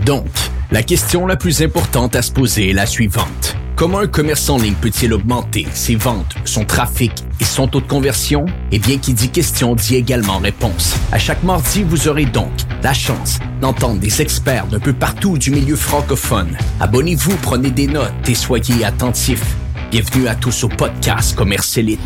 Donc, la question la plus importante à se poser est la suivante. Comment un commerçant en ligne peut-il augmenter ses ventes, son trafic et son taux de conversion? Eh bien, qui dit question dit également réponse. À chaque mardi, vous aurez donc la chance d'entendre des experts d'un peu partout du milieu francophone. Abonnez-vous, prenez des notes et soyez attentifs. Bienvenue à tous au podcast Commerce Élite.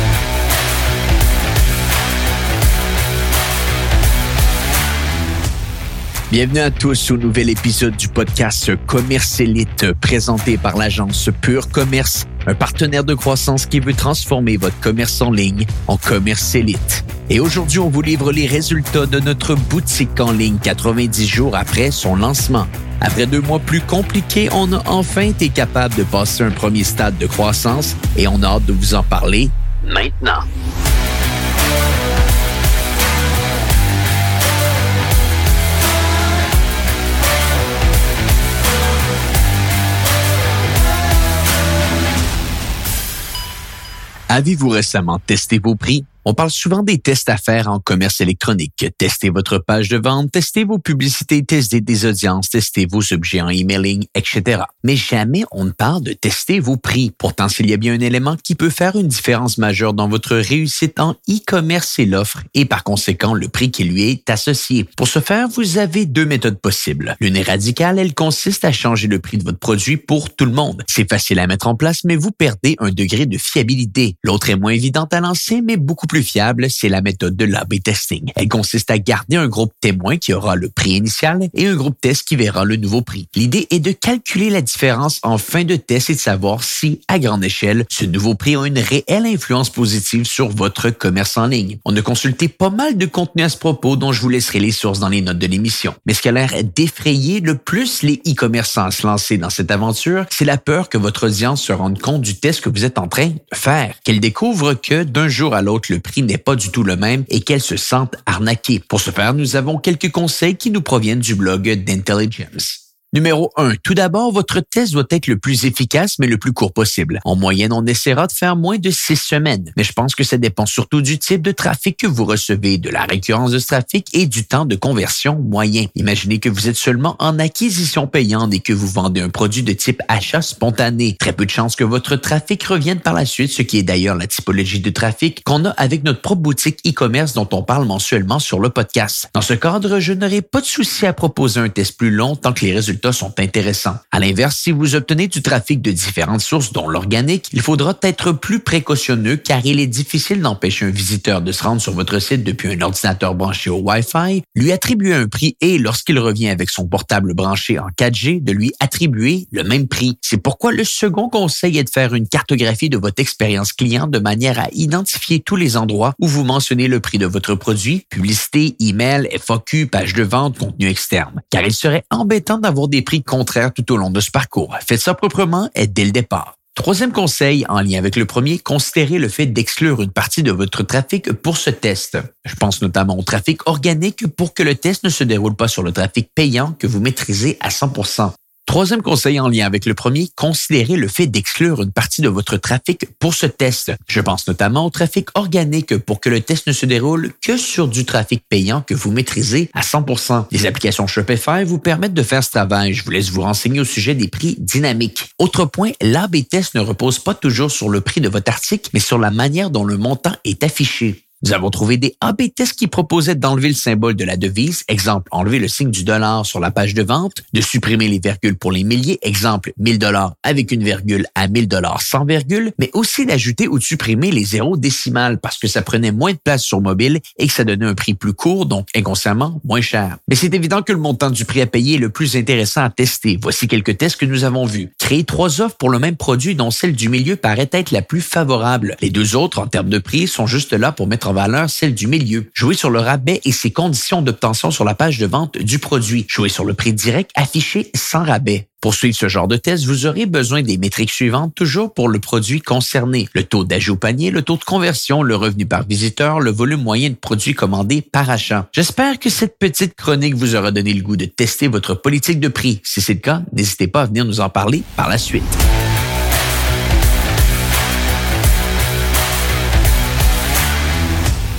Bienvenue à tous au nouvel épisode du podcast Commerce Élite présenté par l'agence Pure Commerce, un partenaire de croissance qui veut transformer votre commerce en ligne en commerce élite. Et aujourd'hui, on vous livre les résultats de notre boutique en ligne 90 jours après son lancement. Après 2 mois plus compliqués, on a enfin été capable de passer un premier stade de croissance et on a hâte de vous en parler maintenant. Avez-vous récemment testé vos prix? On parle souvent des tests à faire en commerce électronique. Testez votre page de vente, testez vos publicités, testez des audiences, testez vos objets en emailing, etc. Mais jamais on ne parle de tester vos prix. Pourtant, s'il y a bien un élément qui peut faire une différence majeure dans votre réussite en e-commerce, c'est l'offre et par conséquent le prix qui lui est associé. Pour ce faire, vous avez 2 méthodes possibles. L'une est radicale, elle consiste à changer le prix de votre produit pour tout le monde. C'est facile à mettre en place, mais vous perdez un degré de fiabilité. L'autre est moins évidente à lancer, mais beaucoup plus fiable, c'est la méthode de l'A/B testing. Elle consiste à garder un groupe témoin qui aura le prix initial et un groupe test qui verra le nouveau prix. L'idée est de calculer la différence en fin de test et de savoir si, à grande échelle, ce nouveau prix a une réelle influence positive sur votre commerce en ligne. On a consulté pas mal de contenu à ce propos dont je vous laisserai les sources dans les notes de l'émission. Mais ce qui a l'air d'effrayer le plus les e-commerçants à se lancer dans cette aventure, c'est la peur que votre audience se rende compte du test que vous êtes en train de faire, qu'elle découvre que d'un jour à l'autre, le prix n'est pas du tout le même et qu'elle se sente arnaquée. Pour ce faire, nous avons quelques conseils qui nous proviennent du blog d'Intelligence. Numéro 1. Tout d'abord, votre test doit être le plus efficace, mais le plus court possible. En moyenne, on essaiera de faire moins de 6 semaines. Mais je pense que ça dépend surtout du type de trafic que vous recevez, de la récurrence de ce trafic et du temps de conversion moyen. Imaginez que vous êtes seulement en acquisition payante et que vous vendez un produit de type achat spontané. Très peu de chances que votre trafic revienne par la suite, ce qui est d'ailleurs la typologie de trafic qu'on a avec notre propre boutique e-commerce dont on parle mensuellement sur le podcast. Dans ce cadre, je n'aurai pas de souci à proposer un test plus long tant que les résultats sont intéressants. À l'inverse, si vous obtenez du trafic de différentes sources, dont l'organique, il faudra être plus précautionneux car il est difficile d'empêcher un visiteur de se rendre sur votre site depuis un ordinateur branché au Wi-Fi, lui attribuer un prix et, lorsqu'il revient avec son portable branché en 4G, de lui attribuer le même prix. C'est pourquoi le second conseil est de faire une cartographie de votre expérience client de manière à identifier tous les endroits où vous mentionnez le prix de votre produit, publicité, email, FAQ, page de vente, contenu externe. Car il serait embêtant d'avoir des prix contraires tout au long de ce parcours. Faites ça proprement et dès le départ. Troisième conseil, en lien avec le premier, considérez le fait d'exclure une partie de votre trafic pour ce test. Je pense notamment au trafic organique pour que le test ne se déroule pas sur le trafic payant que vous maîtrisez à 100%. Troisième conseil en lien avec le premier, considérez le fait d'exclure une partie de votre trafic pour ce test. Je pense notamment au trafic organique pour que le test ne se déroule que sur du trafic payant que vous maîtrisez à 100%. Les applications Shopify vous permettent de faire ce travail. Je vous laisse vous renseigner au sujet des prix dynamiques. Autre point, l'A/B test ne repose pas toujours sur le prix de votre article, mais sur la manière dont le montant est affiché. Nous avons trouvé des A/B tests qui proposaient d'enlever le symbole de la devise, exemple, enlever le signe du dollar sur la page de vente, de supprimer les virgules pour les milliers, exemple, 1000 $ avec une virgule à 1000 $ sans virgule, mais aussi d'ajouter ou de supprimer les zéros décimales parce que ça prenait moins de place sur mobile et que ça donnait un prix plus court, donc inconsciemment moins cher. Mais c'est évident que le montant du prix à payer est le plus intéressant à tester. Voici quelques tests que nous avons vus. Créer 3 offres pour le même produit dont celle du milieu paraît être la plus favorable. Les 2 autres, en termes de prix, sont juste là pour mettre en valeur celle du milieu. Jouer sur le rabais et ses conditions d'obtention sur la page de vente du produit. Jouer sur le prix direct affiché sans rabais. Pour suivre ce genre de test, vous aurez besoin des métriques suivantes toujours pour le produit concerné. Le taux d'ajout au panier, le taux de conversion, le revenu par visiteur, le volume moyen de produits commandés par achat. J'espère que cette petite chronique vous aura donné le goût de tester votre politique de prix. Si c'est le cas, n'hésitez pas à venir nous en parler par la suite.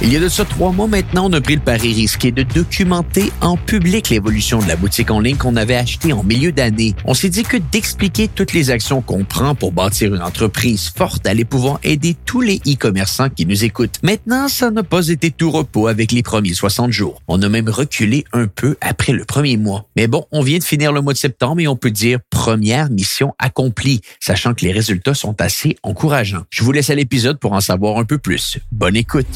Il y a de ça 3 mois maintenant, on a pris le pari risqué de documenter en public l'évolution de la boutique en ligne qu'on avait achetée en milieu d'année. On s'est dit que d'expliquer toutes les actions qu'on prend pour bâtir une entreprise forte allait pouvoir aider tous les e-commerçants qui nous écoutent. Maintenant, ça n'a pas été tout repos avec les premiers 60 jours. On a même reculé un peu après le premier mois. Mais bon, on vient de finir le mois de septembre et on peut dire première mission accomplie, sachant que les résultats sont assez encourageants. Je vous laisse à l'épisode pour en savoir un peu plus. Bonne écoute!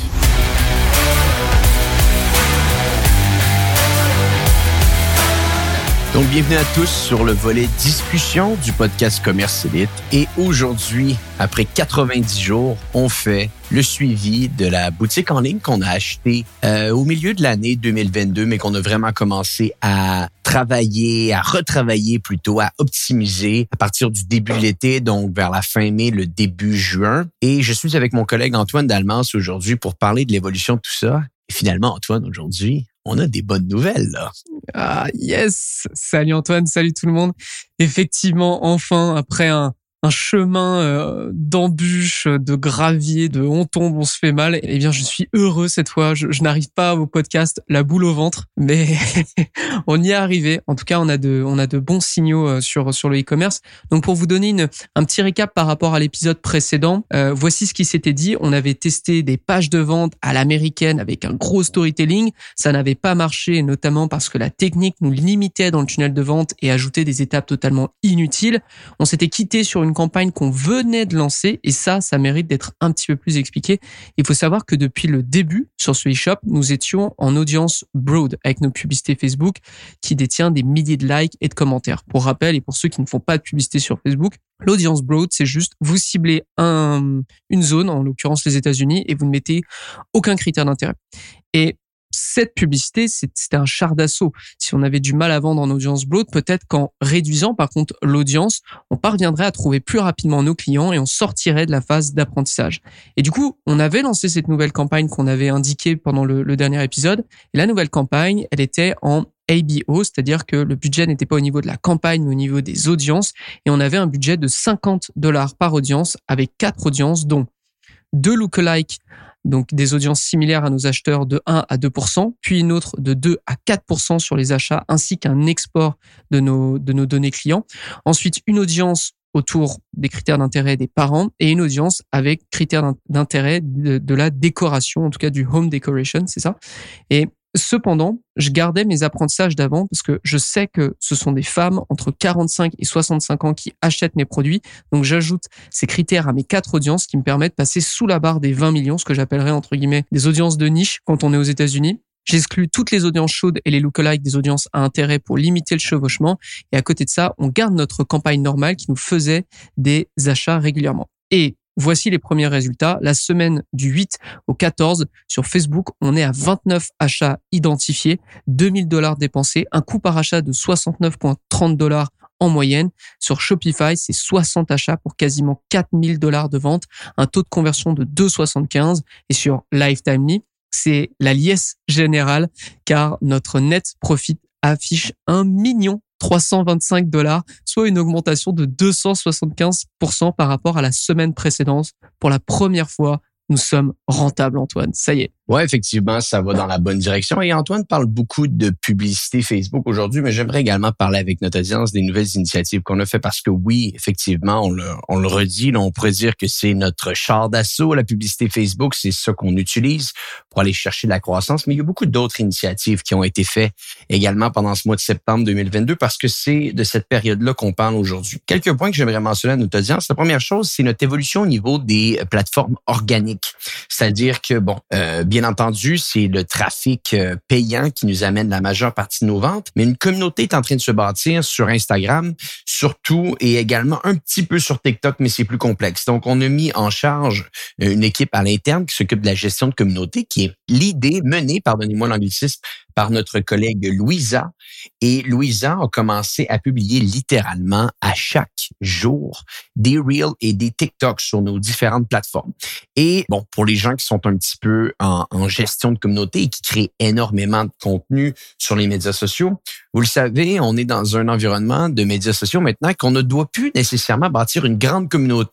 Donc, bienvenue à tous sur le volet discussion du podcast Commerce Élite. Et aujourd'hui, après 90 jours, on fait le suivi de la boutique en ligne qu'on a achetée au milieu de l'année 2022, mais qu'on a vraiment commencé à travailler, à retravailler plutôt, à optimiser à partir du début de l'été, donc vers la fin mai, le début juin. Et je suis avec mon collègue Antoine Dalmance aujourd'hui pour parler de l'évolution de tout ça. Et finalement, Antoine, aujourd'hui, on a des bonnes nouvelles, là. Ah, yes! Salut Antoine, salut tout le monde. Effectivement, enfin, après un chemin d'embûches, de gravier, de on tombe, on se fait mal, eh bien, je suis heureux cette fois. Je n'arrive pas au podcast la boule au ventre, mais on y est arrivé. En tout cas, on a de bons signaux sur le e-commerce. Donc, pour vous donner un petit récap par rapport à l'épisode précédent, voici ce qui s'était dit. On avait testé des pages de vente à l'américaine avec un gros storytelling. Ça n'avait pas marché, notamment parce que la technique nous limitait dans le tunnel de vente et ajoutait des étapes totalement inutiles. On s'était quitté sur une campagne qu'on venait de lancer et ça mérite d'être un petit peu plus expliqué. Il faut savoir que depuis le début sur ce e-shop, nous étions en audience broad avec nos publicités Facebook qui détient des milliers de likes et de commentaires. Pour rappel et pour ceux qui ne font pas de publicité sur Facebook, l'audience broad, c'est juste vous ciblez une zone, en l'occurrence les États-Unis, et vous ne mettez aucun critère d'intérêt. Et cette publicité, c'était un char d'assaut. Si on avait du mal à vendre en audience broad, peut-être qu'en réduisant par contre l'audience, on parviendrait à trouver plus rapidement nos clients et on sortirait de la phase d'apprentissage. Et du coup, on avait lancé cette nouvelle campagne qu'on avait indiquée pendant le dernier épisode. Et la nouvelle campagne, elle était en ABO, c'est-à-dire que le budget n'était pas au niveau de la campagne, mais au niveau des audiences. Et on avait un budget de $50 par audience avec 4 audiences, dont 2 lookalikes, donc des audiences similaires à nos acheteurs de 1 à 2%, puis une autre de 2 à 4% sur les achats, ainsi qu'un export de nos données clients. Ensuite, une audience autour des critères d'intérêt des parents et une audience avec critères d'intérêt de la décoration, en tout cas du home decoration, c'est ça. Et cependant, je gardais mes apprentissages d'avant parce que je sais que ce sont des femmes entre 45 et 65 ans qui achètent mes produits. Donc, j'ajoute ces critères à mes 4 audiences qui me permettent de passer sous la barre des 20 millions, ce que j'appellerais entre guillemets des audiences de niche quand on est aux États-Unis. J'exclus toutes les audiences chaudes et les lookalikes des audiences à intérêt pour limiter le chevauchement. Et à côté de ça, on garde notre campagne normale qui nous faisait des achats régulièrement. Et voici les premiers résultats. La semaine du 8 au 14, sur Facebook, on est à 29 achats identifiés, $2,000 dépensés, un coût par achat de $69,30 en moyenne. Sur Shopify, c'est 60 achats pour quasiment $4,000 de vente, un taux de conversion de 2,75. Et sur Lifetime.ly, c'est la liesse générale car notre net profit affiche $1,325,000, soit une augmentation de 275% par rapport à la semaine précédente. Pour la première fois, nous sommes rentables, Antoine. Ça y est. Ouais, effectivement, ça va dans la bonne direction. Et Antoine parle beaucoup de publicité Facebook aujourd'hui, mais j'aimerais également parler avec notre audience des nouvelles initiatives qu'on a fait parce que oui, effectivement, on le redit, là, on pourrait dire que c'est notre char d'assaut, la publicité Facebook, c'est ça qu'on utilise pour aller chercher de la croissance. Mais il y a beaucoup d'autres initiatives qui ont été faites également pendant ce mois de septembre 2022 parce que c'est de cette période-là qu'on parle aujourd'hui. Quelques points que j'aimerais mentionner à notre audience. La première chose, c'est notre évolution au niveau des plateformes organiques. C'est-à-dire que, bien entendu, c'est le trafic payant qui nous amène la majeure partie de nos ventes, mais une communauté est en train de se bâtir sur Instagram, surtout, et également un petit peu sur TikTok, mais c'est plus complexe. Donc, on a mis en charge une équipe à l'interne qui s'occupe de la gestion de communauté, qui est l'idée menée, pardonnez-moi l'anglicisme, par notre collègue Louisa. Et Louisa a commencé à publier littéralement à chaque jour des Reels et des TikToks sur nos différentes plateformes. Et bon, pour les gens qui sont un petit peu en gestion de communauté et qui créent énormément de contenu sur les médias sociaux, vous le savez, on est dans un environnement de médias sociaux maintenant qu'on ne doit plus nécessairement bâtir une grande communauté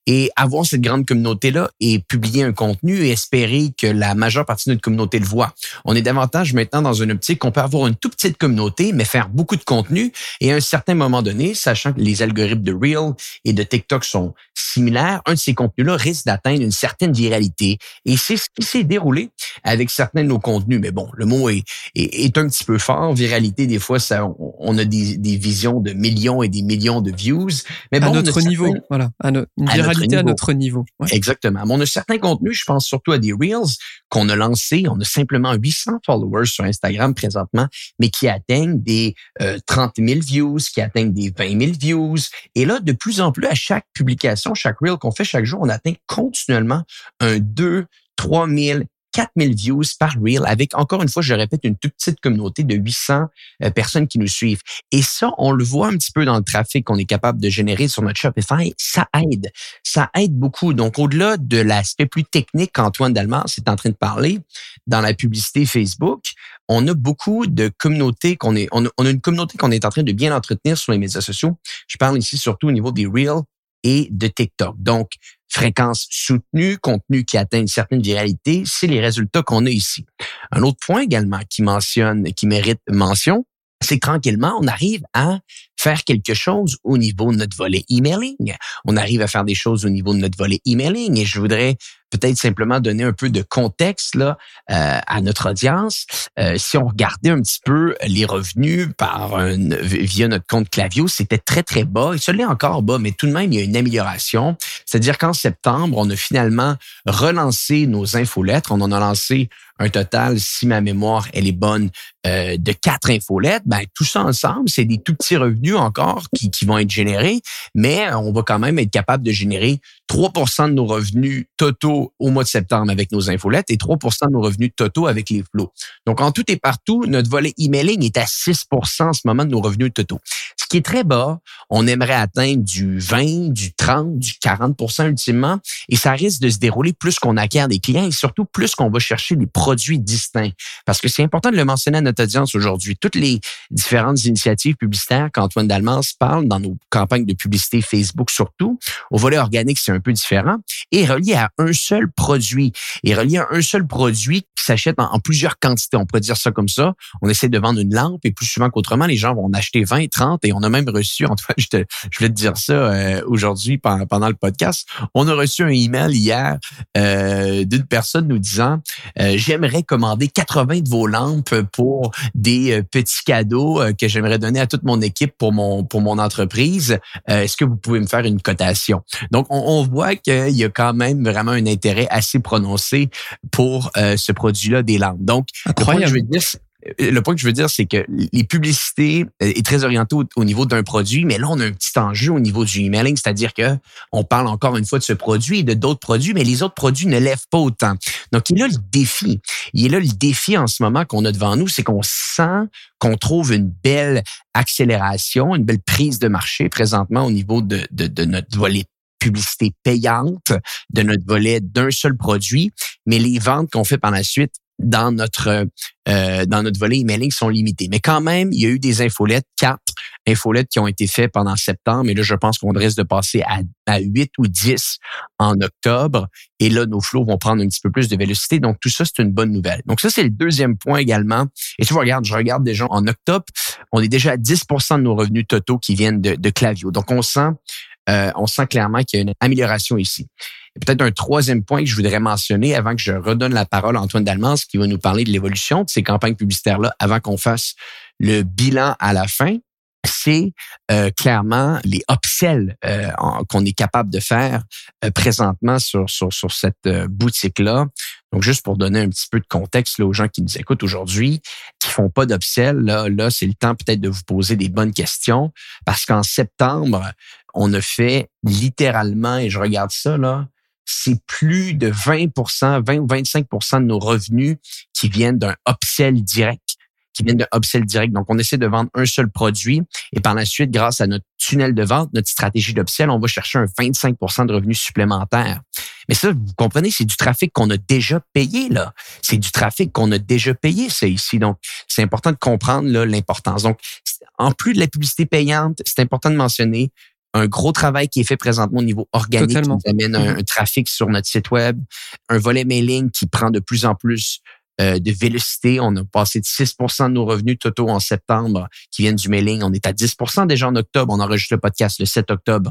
et avoir cette grande communauté-là et publier un contenu et espérer que la majeure partie de notre communauté le voit. On est davantage maintenant dans une optique qu'on peut avoir une toute petite communauté, mais faire beaucoup de contenu et à un certain moment donné, sachant que les algorithmes de Reel et de TikTok sont similaires, un de ces contenus-là risque d'atteindre une certaine viralité. Et c'est ce qui s'est déroulé avec certains de nos contenus. Mais bon, le mot est un petit peu fort. Viralité, des fois, ça, on a des visions de millions et des millions de views. Mais bon, à notre niveau, voilà. Une viralité à notre niveau. Ouais. Exactement. Mais on a certains contenus, je pense surtout à des Reels qu'on a lancés. On a simplement 800 followers sur Instagram présentement, mais qui atteignent des 30 000 views, qui atteignent des 20 000 views. Et là, de plus en plus, à chaque publication, chaque Reel qu'on fait chaque jour, on atteint continuellement un 2, 3 000, 4 000 views par Reel avec, encore une fois, je répète, une toute petite communauté de 800 personnes qui nous suivent. Et ça, on le voit un petit peu dans le trafic qu'on est capable de générer sur notre Shopify. Ça aide. Ça aide beaucoup. Donc, au-delà de l'aspect plus technique qu'Antoine Dalmas est en train de parler, dans la publicité Facebook, on a beaucoup de communautés on a une communauté qu'on est en train de bien entretenir sur les médias sociaux. Je parle ici surtout au niveau des Reels et de TikTok. Donc, fréquence soutenue, contenu qui atteint une certaine viralité, c'est les résultats qu'on a ici. Un autre point également qui mérite mention, c'est que tranquillement, on arrive à faire quelque chose au niveau de notre volet emailing. On arrive à faire des choses au niveau de notre volet emailing et je voudrais peut-être simplement donner un peu de contexte là à notre audience. Si on regardait un petit peu les revenus via notre compte Klaviyo, c'était très, très bas. Et ça l'est encore bas, mais tout de même, il y a une amélioration. C'est-à-dire qu'en septembre, on a finalement relancé nos infolettres. On en a lancé un total, si ma mémoire elle est bonne, de 4 infolettres. Ben, tout ça ensemble, c'est des tout petits revenus encore qui vont être générés, mais on va quand même être capable de générer 3% de nos revenus totaux au mois de septembre avec nos infolettes et 3% de nos revenus totaux avec les flots. Donc, en tout et partout, notre volet emailing est à 6% en ce moment de nos revenus totaux. Ce qui est très bas, on aimerait atteindre du 20, du 30, du 40% ultimement et ça risque de se dérouler plus qu'on acquiert des clients et surtout plus qu'on va chercher des produits distincts. Parce que c'est important de le mentionner à notre audience aujourd'hui. Toutes les différentes initiatives publicitaires qu'Antoine Dalmas parle dans nos campagnes de publicité Facebook surtout, au volet organique, c'est un peu différent, et relié à un seul produit. Et relié à un seul produit qui s'achète en plusieurs quantités. On pourrait dire ça comme ça. On essaie de vendre une lampe et plus souvent qu'autrement, les gens vont en acheter 20, 30 et on a même reçu, Antoine, je voulais te dire ça aujourd'hui pendant le podcast, on a reçu un email hier d'une personne nous disant j'aimerais commander 80 de vos lampes pour des petits cadeaux que j'aimerais donner à toute mon équipe pour mon entreprise. Est-ce que vous pouvez me faire une cotation? Donc, on voit qu'il y a quand même vraiment un intérêt assez prononcé pour ce produit-là des lampes. Donc, le point que je veux dire, c'est que les publicités est très orientée au niveau d'un produit, mais là, on a un petit enjeu au niveau du emailing, c'est-à-dire que on parle encore une fois de ce produit et de d'autres produits, mais les autres produits ne lèvent pas autant. Donc, il est là le défi. Il est là le défi en ce moment qu'on a devant nous, c'est qu'on sent qu'on trouve une belle accélération, une belle prise de marché présentement au niveau de notre volet publicité payante, de notre volet d'un seul produit, mais les ventes qu'on fait par la suite dans notre volet emailing sont limitées. Mais quand même, il y a eu des infolettes, 4 infolettes qui ont été faites pendant septembre. Et là, je pense qu'on risque de passer à 8 ou 10 en octobre. Et là, nos flows vont prendre un petit peu plus de vélocité. Donc, tout ça, c'est une bonne nouvelle. Donc, ça, c'est le deuxième point également. Et tu vois, je regarde déjà en octobre, on est déjà à 10% de nos revenus totaux qui viennent de Klaviyo. Donc, on sent clairement qu'il y a une amélioration ici. Et peut-être un troisième point que je voudrais mentionner avant que je redonne la parole à Antoine Dalmas qui va nous parler de l'évolution de ces campagnes publicitaires-là avant qu'on fasse le bilan à la fin, c'est clairement les upsells qu'on est capable de faire présentement sur cette boutique-là. Donc, juste pour donner un petit peu de contexte là, aux gens qui nous écoutent aujourd'hui, qui font pas d'upsell, là, c'est le temps peut-être de vous poser des bonnes questions parce qu'en septembre, on a fait littéralement, et je regarde ça, là, c'est plus de 20 ou 25% de nos revenus qui viennent d'un upsell direct. Donc, on essaie de vendre un seul produit et par la suite, grâce à notre tunnel de vente, notre stratégie d'upsell, on va chercher un 25% de revenus supplémentaires. Mais ça, vous comprenez, c'est du trafic qu'on a déjà payé, là. C'est du trafic qu'on a déjà payé, ça, ici. Donc, c'est important de comprendre là, l'importance. Donc, en plus de la publicité payante, c'est important de mentionner un gros travail qui est fait présentement au niveau organique, Totalement. qui nous amène un trafic sur notre site web, un volet mailing qui prend de plus en plus de vélocité. On a passé de 6% de nos revenus totaux en septembre qui viennent du mailing. On est à 10% déjà en octobre. On enregistre le podcast le 7 octobre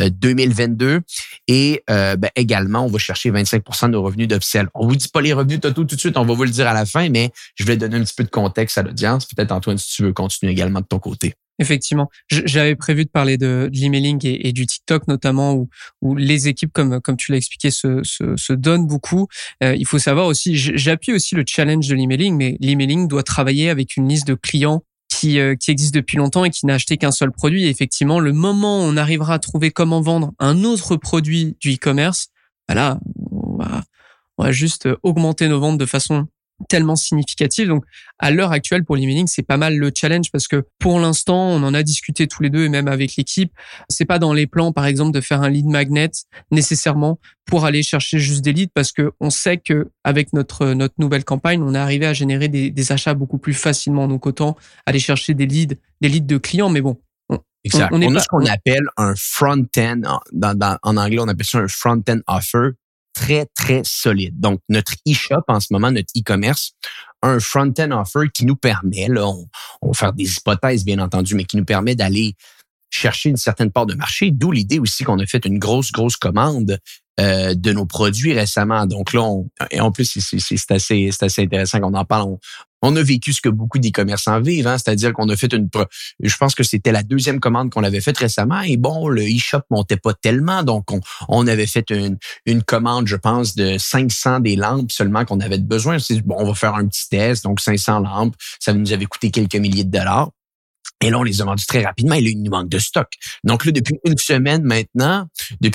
2022. Et également, on va chercher 25% de nos revenus d'upsell. On vous dit pas les revenus totaux tout de suite, on va vous le dire à la fin, mais je vais donner un petit peu de contexte à l'audience. Peut-être Antoine, si tu veux continuer également de ton côté. Effectivement, j'avais prévu de parler de l'emailing et du TikTok notamment où les équipes comme tu l'as expliqué se donnent beaucoup. Il faut savoir aussi, j'appuie aussi le challenge de l'emailing, mais l'emailing doit travailler avec une liste de clients qui existe depuis longtemps et qui n'a acheté qu'un seul produit. Et effectivement, le moment où on arrivera à trouver comment vendre un autre produit du e-commerce, là, on va juste augmenter nos ventes de façon tellement significative. Donc, à l'heure actuelle, pour l'emailing, c'est pas mal le challenge parce que pour l'instant, on en a discuté tous les deux et même avec l'équipe. C'est pas dans les plans, par exemple, de faire un lead magnet nécessairement pour aller chercher juste des leads parce que on sait que avec notre nouvelle campagne, on est arrivé à générer des achats beaucoup plus facilement. Donc, autant aller chercher des leads de clients. Mais bon. Exact. On a ce qu'on appelle un front-end. En anglais, on appelle ça un front-end offer. Très, très solide. Donc, notre e-shop en ce moment, notre e-commerce, a un front-end offer qui nous permet, là, on va faire des hypothèses bien entendu, mais qui nous permet d'aller chercher une certaine part de marché, d'où l'idée aussi qu'on a fait une grosse commande de nos produits récemment. Donc là, et en plus, c'est assez intéressant qu'on en parle. On a vécu ce que beaucoup d'e-commerçants vivent, hein, c'est-à-dire qu'on a fait je pense que c'était la deuxième commande qu'on avait faite récemment et bon, le e-shop montait pas tellement, donc on avait fait une commande, je pense, de 500 des lampes seulement qu'on avait besoin. C'est bon, on va faire un petit test, donc 500 lampes, ça nous avait coûté quelques milliers de dollars. Et là, on les a vendus très rapidement et là, il nous manque de stock. Donc là, depuis une semaine maintenant,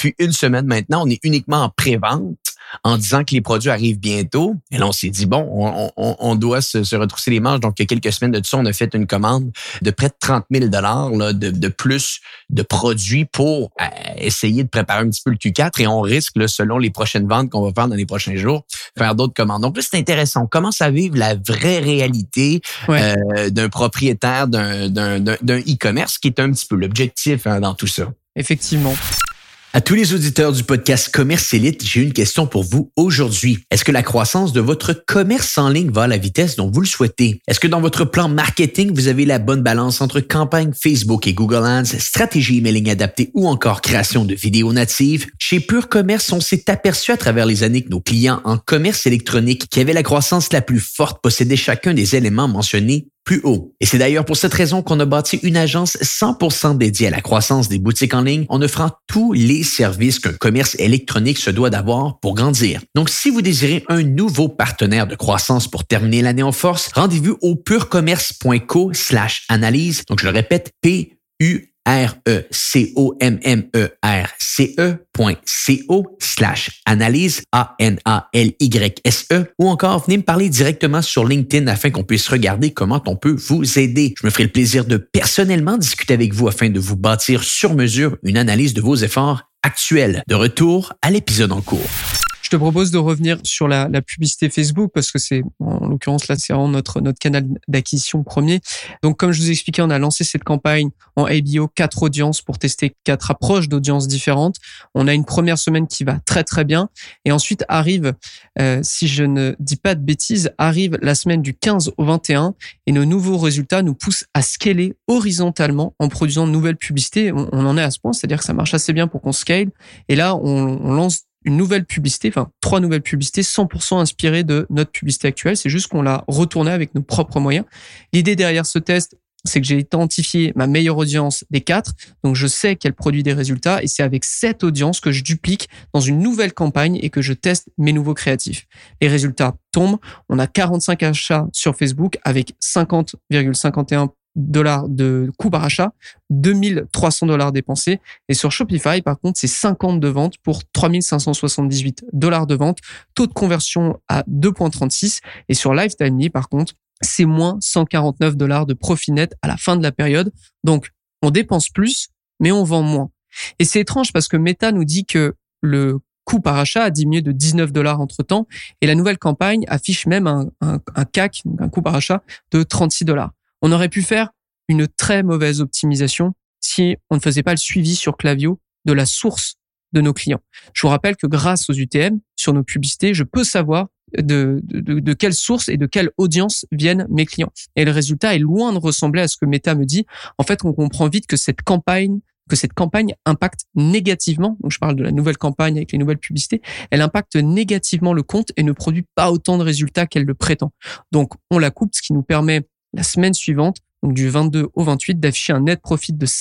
on est uniquement en pré-vente en disant que les produits arrivent bientôt. Et là, on s'est dit, bon, on doit se retrousser les manches. Donc, il y a quelques semaines de ça, on a fait une commande de près de 30 000 $ de plus de produits pour essayer de préparer un petit peu le Q4. Et on risque, là, selon les prochaines ventes qu'on va faire dans les prochains jours, faire d'autres commandes. Donc là, c'est intéressant. On commence à vivre la vraie réalité d'un propriétaire d'un e-commerce qui est un petit peu l'objectif dans tout ça. Effectivement. À tous les auditeurs du podcast Commerce Élite, j'ai une question pour vous aujourd'hui. Est-ce que la croissance de votre commerce en ligne va à la vitesse dont vous le souhaitez? Est-ce que dans votre plan marketing, vous avez la bonne balance entre campagne Facebook et Google Ads, stratégie emailing adaptée ou encore création de vidéos natives? Chez Pure Commerce, on s'est aperçu à travers les années que nos clients en commerce électronique qui avaient la croissance la plus forte possédaient chacun des éléments mentionnés plus haut. Et c'est d'ailleurs pour cette raison qu'on a bâti une agence 100% dédiée à la croissance des boutiques en ligne en offrant tous les services qu'un commerce électronique se doit d'avoir pour grandir. Donc, si vous désirez un nouveau partenaire de croissance pour terminer l'année en force, rendez-vous au purecommerce.co/analyse. Donc, je le répète, purecommerce.co/analyse, ANALYSE, ou encore venez me parler directement sur LinkedIn afin qu'on puisse regarder comment on peut vous aider. Je me ferai le plaisir de personnellement discuter avec vous afin de vous bâtir sur mesure une analyse de vos efforts actuels. De retour à l'épisode en cours. Je te propose de revenir sur la publicité Facebook parce que c'est, en l'occurrence, là, c'est vraiment notre canal d'acquisition premier. Donc, comme je vous expliquais, on a lancé cette campagne en ABO, 4 audiences pour tester 4 approches d'audiences différentes. On a une première semaine qui va très, très bien. Et ensuite arrive, si je ne dis pas de bêtises, arrive la semaine du 15 au 21 et nos nouveaux résultats nous poussent à scaler horizontalement en produisant de nouvelles publicités. On en est à ce point, c'est-à-dire que ça marche assez bien pour qu'on scale. Et là, on lance une nouvelle publicité, enfin 3 nouvelles publicités 100% inspirées de notre publicité actuelle. C'est juste qu'on l'a retournée avec nos propres moyens. L'idée derrière ce test, c'est que j'ai identifié ma meilleure audience des 4. Donc, je sais qu'elle produit des résultats et c'est avec cette audience que je duplique dans une nouvelle campagne et que je teste mes nouveaux créatifs. Les résultats tombent. On a 45 achats sur Facebook avec 50,51 $ de coût par achat, 2300 $ dépensés. Et sur Shopify, par contre, c'est 50 de vente pour 3578 $ de vente. Taux de conversion à 2,36. Et sur Lifetime, par contre, c'est moins 149 $ de profit net à la fin de la période. Donc, on dépense plus, mais on vend moins. Et c'est étrange parce que Meta nous dit que le coût par achat a diminué de 19 $ entre temps. Et la nouvelle campagne affiche même un CAC, un coût par achat de 36 $. On aurait pu faire une très mauvaise optimisation si on ne faisait pas le suivi sur Klaviyo de la source de nos clients. Je vous rappelle que grâce aux UTM, sur nos publicités, je peux savoir de quelle source et de quelle audience viennent mes clients. Et le résultat est loin de ressembler à ce que Meta me dit. En fait, on comprend vite que cette campagne impacte négativement, donc je parle de la nouvelle campagne avec les nouvelles publicités, elle impacte négativement le compte et ne produit pas autant de résultats qu'elle le prétend. Donc, on la coupe, ce qui nous permet la semaine suivante, donc du 22 au 28, d'afficher un net profit de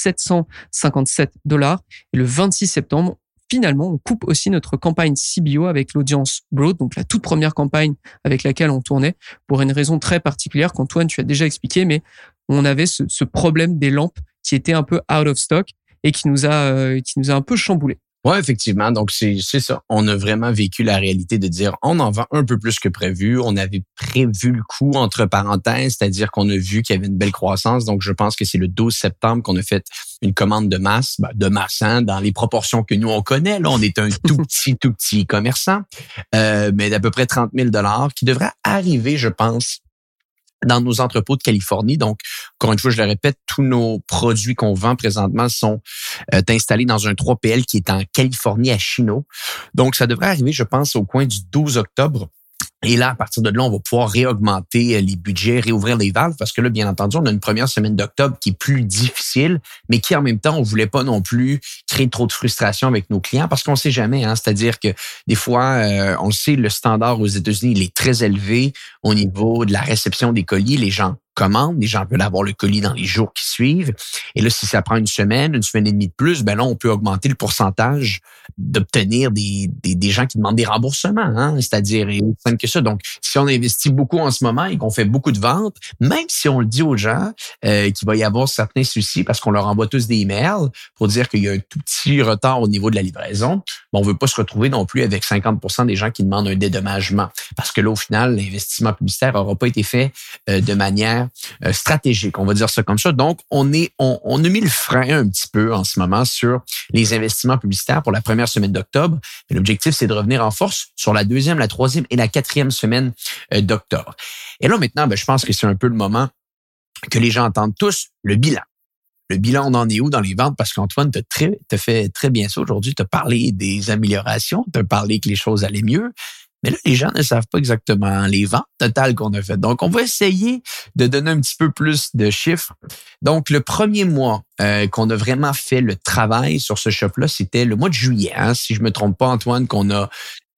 $757. Et le 26 septembre, finalement, on coupe aussi notre campagne CBO avec l'audience Broad, donc la toute première campagne avec laquelle on tournait, pour une raison très particulière qu'Antoine, tu as déjà expliqué, mais on avait ce problème des lampes qui était un peu out of stock et qui nous a un peu chamboulé. Ouais, effectivement. Donc, c'est ça. On a vraiment vécu la réalité de dire, on en vend un peu plus que prévu. On avait prévu le coup entre parenthèses, c'est-à-dire qu'on a vu qu'il y avait une belle croissance. Donc, je pense que c'est le 12 septembre qu'on a fait une commande de masse, hein, dans les proportions que nous, on connaît. Là, on est un tout petit commerçant, mais d'à peu près 30 000 $ qui devrait arriver, je pense, dans nos entrepôts de Californie. Donc, encore une fois, je le répète, tous nos produits qu'on vend présentement sont installés dans un 3PL qui est en Californie, à Chino. Donc, ça devrait arriver, je pense, au coin du 12 octobre. Et là, à partir de là, on va pouvoir réaugmenter les budgets, réouvrir les valves, parce que là, bien entendu, on a une première semaine d'octobre qui est plus difficile, mais qui, en même temps, on voulait pas non plus créer trop de frustration avec nos clients, parce qu'on sait jamais, hein. C'est-à-dire que des fois, on le sait, le standard aux États-Unis, il est très élevé au niveau de la réception des colis. Les gens commandent, les gens veulent avoir le colis dans les jours qui suivent. Et là, si ça prend une semaine et demie de plus, ben là, on peut augmenter le pourcentage d'obtenir des gens qui demandent des remboursements, hein. C'est-à-dire, aussi simple que ça. Donc, si on investit beaucoup en ce moment et qu'on fait beaucoup de ventes, même si on le dit aux gens qu'il va y avoir certains soucis parce qu'on leur envoie tous des emails pour dire qu'il y a un tout petit retard au niveau de la livraison, ben, on veut pas se retrouver non plus avec 50% des gens qui demandent un dédommagement. Parce que là, au final, l'investissement publicitaire n'aura pas été fait de manière stratégique, on va dire ça comme ça. Donc, on a mis le frein un petit peu en ce moment sur les investissements publicitaires pour la première semaine d'octobre. Et l'objectif, c'est de revenir en force sur la deuxième, la troisième et la quatrième semaine d'octobre. Et là, maintenant, je pense que c'est un peu le moment que les gens entendent tous le bilan. Le bilan, on en est où dans les ventes? Parce qu'Antoine, t'as fait très bien ça aujourd'hui. T'as parlé des améliorations, t'as parlé que les choses allaient mieux. Mais là, les gens ne savent pas exactement les ventes totales qu'on a faites. Donc, on va essayer de donner un petit peu plus de chiffres. Donc, le premier mois qu'on a vraiment fait le travail sur ce shop-là, c'était le mois de juillet, hein, si je me trompe pas, Antoine, qu'on a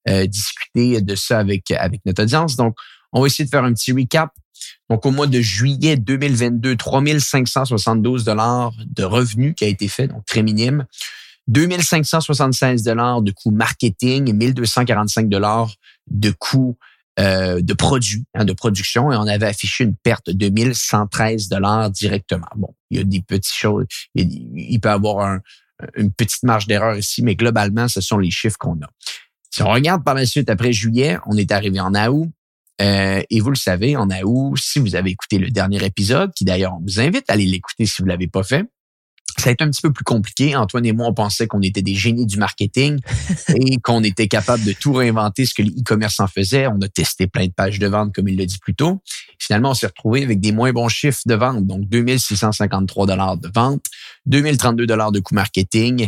discuté de ça avec notre audience. Donc, on va essayer de faire un petit recap. Donc, au mois de juillet 2022, 3 572 $ de revenus qui a été fait, donc très minime. 2 576 $ de coûts marketing et 1 245 $ de coûts de produits, hein, de production. Et on avait affiché une perte de 1 113 $ directement. Bon, il y a des petites choses. Il peut y avoir une petite marge d'erreur ici, mais globalement, ce sont les chiffres qu'on a. Si on regarde par la suite, après juillet, on est arrivé en août. Et vous le savez, en août, si vous avez écouté le dernier épisode, qui d'ailleurs, on vous invite à aller l'écouter si vous l'avez pas fait, ça a été un petit peu plus compliqué. Antoine et moi, on pensait qu'on était des génies du marketing et qu'on était capable de tout réinventer ce que l'e-commerce en faisait. On a testé plein de pages de vente, comme il l'a dit plus tôt. Finalement, on s'est retrouvé avec des moins bons chiffres de vente. Donc, 2 653 $ de vente, 2 032 $ de coûts marketing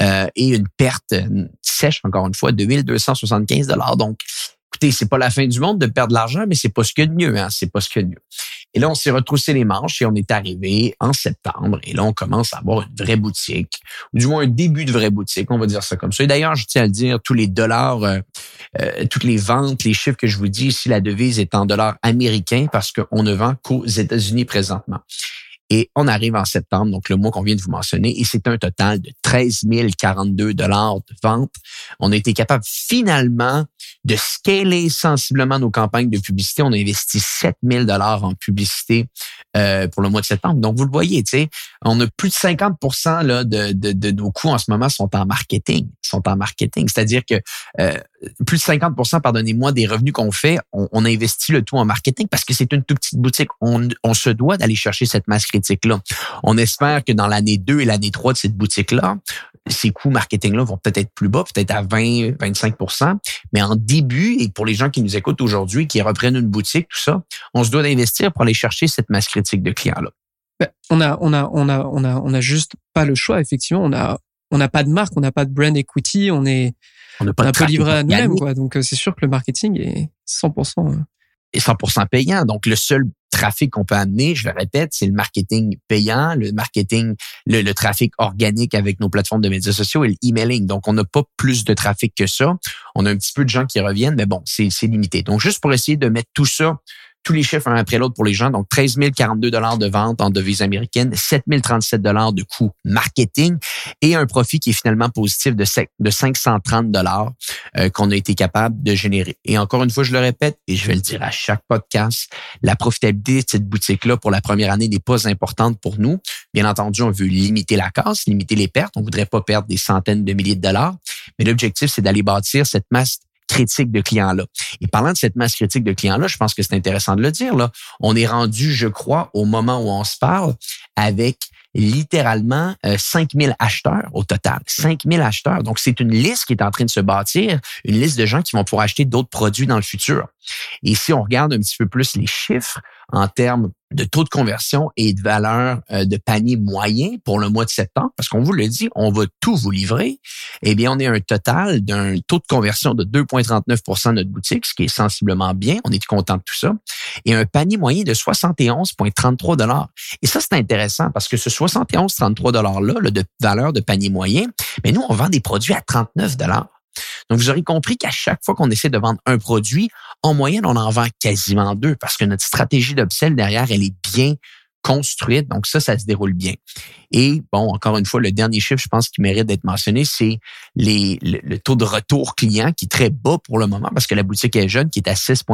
et une perte sèche, encore une fois, de 1 275 $. Donc, écoutez, c'est pas la fin du monde de perdre de l'argent, mais c'est pas ce qu'il y a de mieux, hein. C'est pas ce qu'il y a de mieux. Et là, on s'est retroussé les manches et on est arrivé en septembre. Et là, on commence à avoir une vraie boutique, ou du moins un début de vraie boutique, on va dire ça comme ça. Et d'ailleurs, je tiens à le dire, tous les dollars, toutes les ventes, les chiffres que je vous dis ici, la devise est en dollars américains parce qu'on ne vend qu'aux États-Unis présentement. Et on arrive en septembre, donc le mois qu'on vient de vous mentionner, et c'est un total de 13 042 $ de vente. On a été capable finalement de scaler sensiblement nos campagnes de publicité. On a investi 7 000 $ en publicité pour le mois de septembre. Donc, vous le voyez, tu sais, on a plus de 50% là, de nos coûts en ce moment sont en marketing. C'est-à-dire que plus de 50%, pardonnez-moi, des revenus qu'on fait, on investit le tout en marketing parce que c'est une toute petite boutique. On se doit d'aller chercher cette masse critique-là. On espère que dans l'année 2 et l'année 3 de cette boutique-là, ces coûts marketing-là vont peut-être être plus bas, peut-être à 20-25%. Mais en début, et pour les gens qui nous écoutent aujourd'hui, qui reprennent une boutique, tout ça, on se doit d'investir pour aller chercher cette masse critique de clients-là. On a juste pas le choix. Effectivement, on n'a pas de marque, on n'a pas de brand equity, on est un peu livré à nous-mêmes, quoi. Donc, c'est sûr que le marketing est 100%. Et 100% payant. Donc, le seul trafic qu'on peut amener, je le répète, c'est le marketing payant, le marketing, le trafic organique avec nos plateformes de médias sociaux et l'emailing. Donc, on n'a pas plus de trafic que ça. On a un petit peu de gens qui reviennent, mais bon, c'est limité. Donc, juste pour essayer de mettre tout ça, tous les chiffres un après l'autre pour les gens. Donc, 13 042 $ de vente en devises américaines, 7 037 $ de coût marketing et un profit qui est finalement positif de 530 $ qu'on a été capable de générer. Et encore une fois, je le répète et je vais le dire à chaque podcast, la profitabilité de cette boutique-là pour la première année n'est pas importante pour nous. Bien entendu, on veut limiter la casse, limiter les pertes. On voudrait pas perdre des centaines de milliers de dollars. Mais l'objectif, c'est d'aller bâtir cette masse critique de clients-là. Et parlant de cette masse critique de clients-là, je pense que c'est intéressant de le dire, là. On est rendu, je crois, au moment où on se parle, avec littéralement 5000 acheteurs au total. 5000 acheteurs. Donc, c'est une liste qui est en train de se bâtir, une liste de gens qui vont pouvoir acheter d'autres produits dans le futur. Et si on regarde un petit peu plus les chiffres en termes de taux de conversion et de valeur de panier moyen pour le mois de septembre, parce qu'on vous le dit, on va tout vous livrer, eh bien, on est un total d'un taux de conversion de 2,39% de notre boutique, ce qui est sensiblement bien. On est content de tout ça. Et un panier moyen de 71,33 $. Et ça, c'est intéressant parce que ce 71,33 $-là, de valeur de panier moyen, mais nous, on vend des produits à 39 $. Donc, vous aurez compris qu'à chaque fois qu'on essaie de vendre un produit, en moyenne, on en vend quasiment deux parce que notre stratégie d'upsell derrière, elle est bien construite. Donc, ça se déroule bien. Et bon, encore une fois, le dernier chiffre, je pense, qui mérite d'être mentionné, c'est le taux de retour client qui est très bas pour le moment parce que la boutique est jeune, qui est à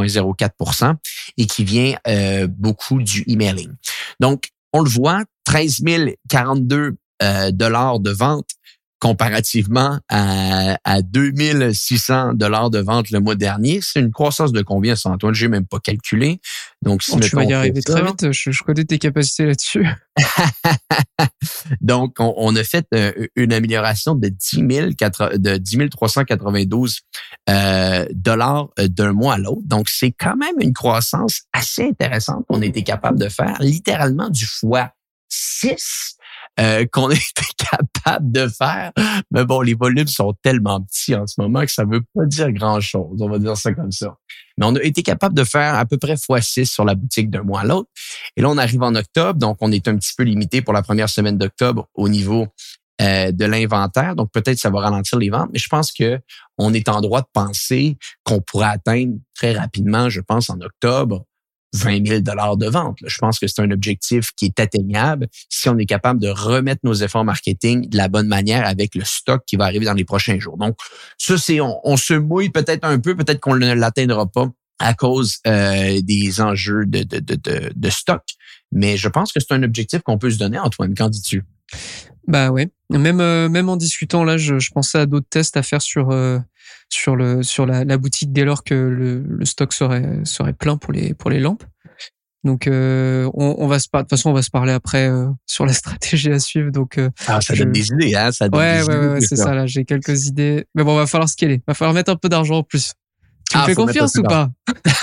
6,04% et qui vient beaucoup du emailing. Donc, on le voit, 13 042 $ de vente comparativement à 2600 $ de vente le mois dernier. C'est une croissance de combien, ça, Antoine? Je n'ai même pas calculé. Donc, si tu vas y arriver très vite. Je connais tes capacités là-dessus. Donc, on a fait une amélioration de 10 392 $ d'un mois à l'autre. Donc, c'est quand même une croissance assez intéressante qu'on a été capable de faire, littéralement du x6 qu'on a été capable de faire. Mais bon, les volumes sont tellement petits en ce moment que ça veut pas dire grand-chose. On va dire ça comme ça. Mais on a été capable de faire à peu près x6 sur la boutique d'un mois à l'autre. Et là, on arrive en octobre, donc on est un petit peu limité pour la première semaine d'octobre au niveau de l'inventaire. Donc, peut-être ça va ralentir les ventes, mais je pense que on est en droit de penser qu'on pourrait atteindre très rapidement, je pense, en octobre, 20 000 $ de vente. Je pense que c'est un objectif qui est atteignable si on est capable de remettre nos efforts marketing de la bonne manière avec le stock qui va arriver dans les prochains jours. Donc, ça, c'est on se mouille peut-être un peu, peut-être qu'on ne l'atteindra pas à cause des enjeux de stock. Mais je pense que c'est un objectif qu'on peut se donner, Antoine. Qu'en dis-tu? Bah ouais. Même en discutant là, je pensais à d'autres tests à faire sur la boutique dès lors que le stock serait plein pour les lampes. Donc on va de toute façon on va se parler après sur la stratégie à suivre. Donc ça donne des idées, hein. Ça donne des idées, ouais, c'est ça. Là, j'ai quelques idées. Mais bon, va falloir scaler. Va falloir mettre un peu d'argent en plus. Tu me fais confiance ou pas?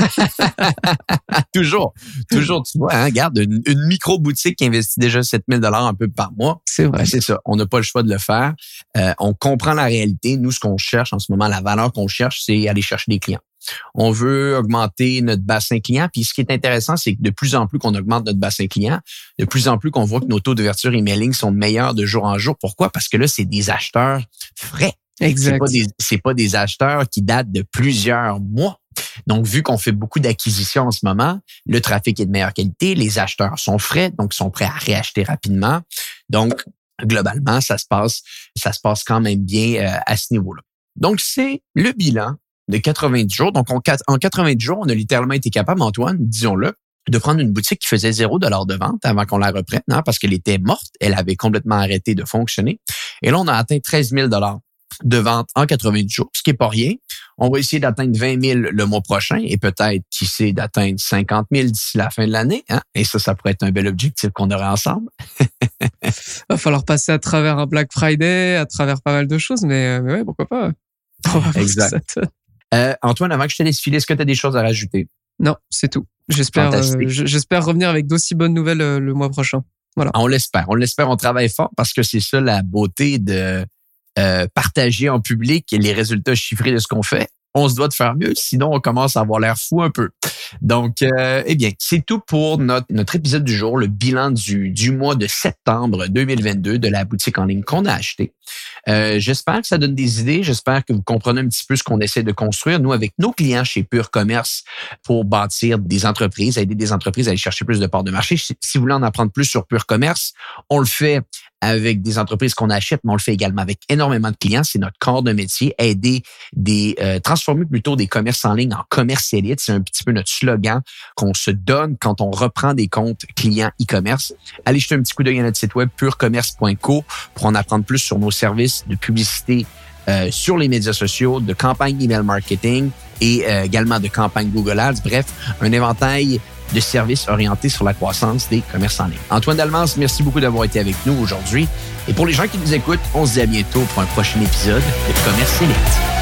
Toujours. Tu vois, hein, regarde, une micro-boutique qui investit déjà 7 000 $ un peu par mois. C'est vrai. C'est ça. On n'a pas le choix de le faire. On comprend la réalité. Nous, ce qu'on cherche en ce moment, la valeur qu'on cherche, c'est aller chercher des clients. On veut augmenter notre bassin client. Puis ce qui est intéressant, c'est que de plus en plus qu'on augmente notre bassin client, de plus en plus qu'on voit que nos taux d'ouverture emailing sont meilleurs de jour en jour. Pourquoi? Parce que là, c'est des acheteurs frais. Exact. C'est pas des acheteurs qui datent de plusieurs mois. Donc, vu qu'on fait beaucoup d'acquisitions en ce moment, le trafic est de meilleure qualité, les acheteurs sont frais, donc sont prêts à réacheter rapidement. Donc, globalement, ça se passe quand même bien à ce niveau-là. Donc, c'est le bilan de 90 jours. Donc, en 90 jours, on a littéralement été capable, Antoine, disons-le, de prendre une boutique qui faisait 0 $ de vente avant qu'on la reprenne, hein, parce qu'elle était morte, elle avait complètement arrêté de fonctionner. Et là, on a atteint 13 000 $ de vente en 90 jours, ce qui est pas rien. On va essayer d'atteindre 20 000 le mois prochain et peut-être, qui sait, d'atteindre 50 000 d'ici la fin de l'année. Hein? Et ça pourrait être un bel objectif qu'on aurait ensemble. Va falloir passer à travers un Black Friday, à travers pas mal de choses, mais ouais, pourquoi pas. Exact. Antoine, avant que je te laisse filer, est-ce que tu as des choses à rajouter? Non, c'est tout. J'espère revenir avec d'aussi bonnes nouvelles le mois prochain. Voilà. On l'espère, on travaille fort parce que c'est ça la beauté de partager en public les résultats chiffrés de ce qu'on fait. On se doit de faire mieux, sinon on commence à avoir l'air fou un peu. Donc, eh bien, c'est tout pour notre épisode du jour, le bilan du mois de septembre 2022 de la boutique en ligne qu'on a acheté. J'espère que ça donne des idées. J'espère que vous comprenez un petit peu ce qu'on essaie de construire, nous, avec nos clients chez Pure Commerce pour bâtir des entreprises, aider des entreprises à aller chercher plus de parts de marché. Si vous voulez en apprendre plus sur Pure Commerce, on le fait avec des entreprises qu'on achète, mais on le fait également avec énormément de clients. C'est notre corps de métier, aider transformer plutôt des commerces en ligne en commerce élite. C'est un petit peu notre slogan qu'on se donne quand on reprend des comptes clients e-commerce. Allez jeter un petit coup d'œil à notre site web purecommerce.co pour en apprendre plus sur nos services de publicité sur les médias sociaux, de campagnes email marketing et également de campagnes Google Ads. Bref, un éventail de services orientés sur la croissance des commerces en ligne. Antoine Dalmance, merci beaucoup d'avoir été avec nous aujourd'hui. Et pour les gens qui nous écoutent, on se dit à bientôt pour un prochain épisode de Commerce Élite.